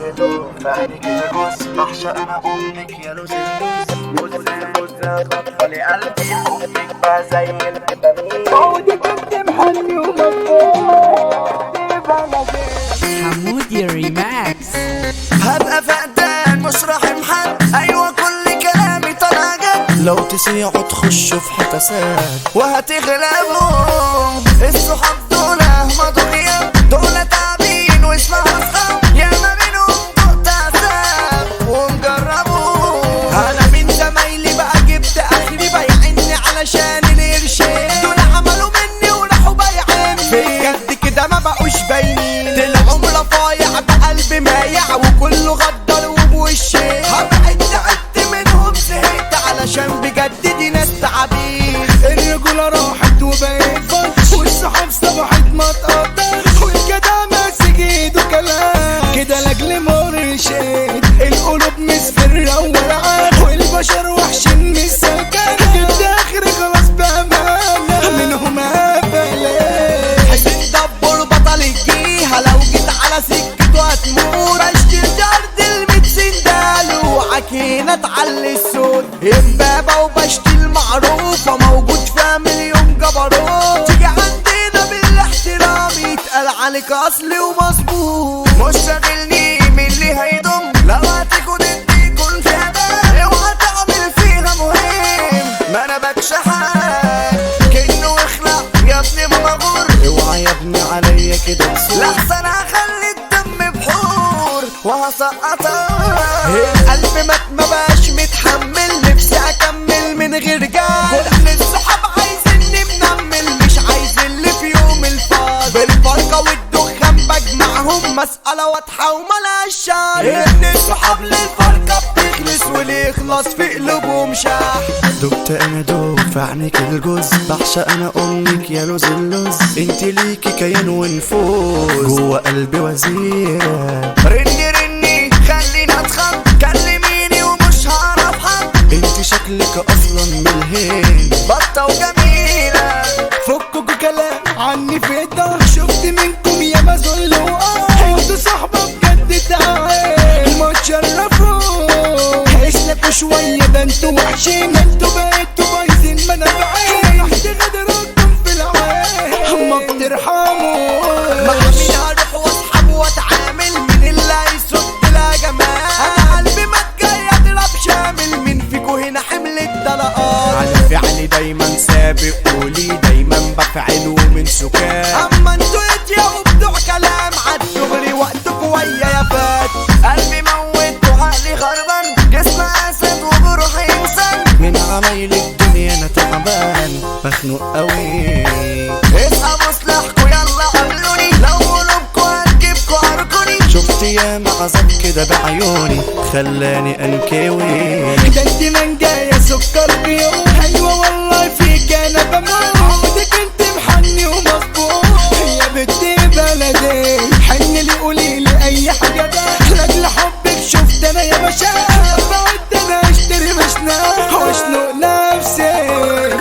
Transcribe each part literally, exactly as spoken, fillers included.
دوب في عينك الجوز بعشق انا امك يا لوز اللوز مزة مزة خطفة لقلبي حبك بقى زي الفيتامين عودي كنت محني ومبسوط حمودي ريماكس. هبقى فقدان مش راحم حد، ايوه كل كلامي طالع جد. لو تسيعوا تخشوا في حتسات وهتغلبوا الصحاب دول مضوية دول تعبين واسمها اصحاب ياما منهم دقت عذاب ومجربوا. انا من زمايلي بقى جبت اخري بايعني علشان القرشين دول عملوا مني وراحوا بايعيني في الجد كده ما بقوش باينين طلعوا مرفايع بقلبي مايع وكله غدر وبوشين هبعد تعبت منهم زهقت علشان بجد دي ناس تعابين. الرجولة راحت وبقيت فش والصحاب صبحت ما تقدرش والجدع ماسك ايده كلام كده لاجل مرشد القلوب مصفرة والعاب والبشر وحشين مش سكان جبت اخري خلاص بأمانة منهم قبلت حسين دبور بطل الجيهة لو جيت على سكته هتموت بشتري ارض الميت سندال وعكينة تعلي السود امبابة وبشتي المعروفة موجود فيها مليون جبروت تيجي عندنا بالاحترام يتقال عليك اصلي ومظبوط مش شاغلني مين اللي هيضم لو هتكون انت يكون فيها ده اوعى تعمل فيها مهم ما انا بكشحك كأنه اخلع يا ابني ما بغور اوعى يا ابني عليا كده تسوق لحسن هخلي الدم بحور وهسقطك القلب مات مبقاش متحمل نفسي اكمل من غير جال كل الصحاب عايزيني منمل مش عايز اللي في يوم الفاض بالفرقة والدخان بجمعهم مسألة واضحة وملهاش شان ان الصحاب للفرقة بتخلص واللي يخلص في قلوبهم شاح. دقت انا دوب في عينك الجوز بعشق انا امك يا لوز اللوز انت ليكي كيان ونفوز جوه قلبي وزيرة رني رني خلينا اتخض كلميني ومش هعرف حد انت شكلك اصلا بالهين بطة وجميلة فكوا كلام عني في ده شفت منكم يا مازول انتوا صحبة بجد تعال ما تشرفوا اسلكوا شوية ده انتوا وحشين انتوا بقيتوا بايظين ما انا بعين رحت غدركم في العين ما بترحموا مع مين هروح واصحاب واتعامل من اللي هيصد لا جمال انا قلبي ما جاي اضرب شامل مين فيكوا هنا حمل الطلقات على فعلي دايما سابق قولي دايما بفعل ومن سكان اما انتوا اتياقوا بتوع كلام عالدغري وقتكوا ويا يا فات قلبي موت وعقلي خربان جسم اسد وبروحي انسان من عمايل الدنيا انا تعبان مخنوق قوي اصحى مصلحكوا يلا قابلوني لو قلوبكوا هتجيبكوا ارجوني شفت يا عذاب كده بعيوني خلاني انكوي ده انت من جايه سكر بيوم ايوه والله فيك انا بموت عودك انت محني ومظبوط يا بنتي بلدي حن لي قولي لي اي حاجه ده لاجل حبك شفت انا يا باشا بعد انا اشتري مشناق واشنق نفسي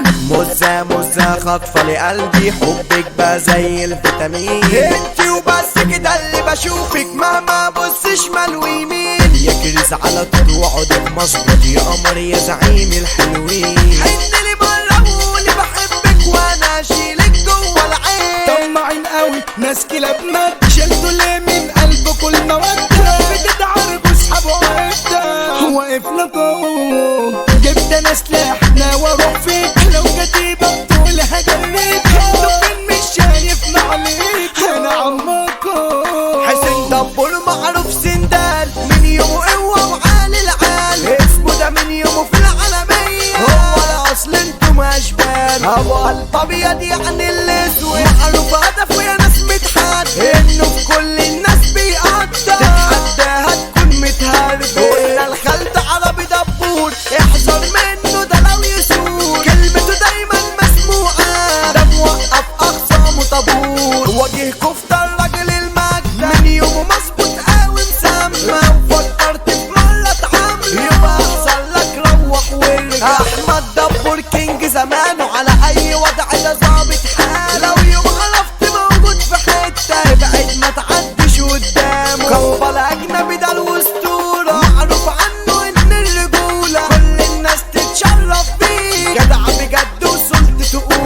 مزة مزة خاطفة لقلبي حبك بقى زي الفيتامين انتي وبس كده اللي بشوفك مهما بص شمال ويمين يا كريز على طول وعودك مظبوط يا قمر يا زعيم الحلوين حن لي مرة وقولي بحبك وانا اشيلك جوه العين طماعين قوي ناس كلاب مات شلتوا ليه من قلب كل مودة بتدعرجوا اصحابه وقفتا وقفنا جوه جبت انا سلاحنا واروح فيك لو كتيبة بتقول هجريك انتوا فين مش شايف معليك انا عمكم حسين دبور معروف سندال من يومه قوة وعالي العال اسمه ده من يومه في العالمية هو الاصل انتم اشبال ابو قلب ابيض يعني الاسود معروف هدفه يا ناس متحد انه في كل الناس بيقدر تتحداها تكون متهرب قلنا الخلد عربي دبور احذر منه ده لو يسوق كلمته دايما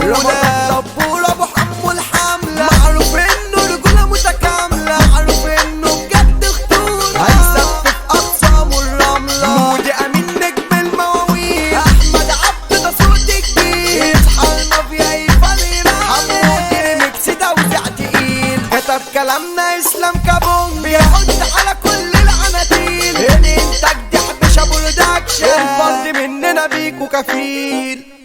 رجولة دبور ابو حمو الحملة معروف انه رجولة متكاملة معروف انه بجد خطورة هيثبت اقسامه الرملة مودي امين نجم المواويل احمد عبد ده صوت كبير يصحى المافيا يفضل حمودي ريميكس توزيع تقيل كتب كلامنا اسلام كابونج بيحط على كل العناتيل الانتاج دي حبش ابو برودكشن الفرد مننا بيكو كفيل.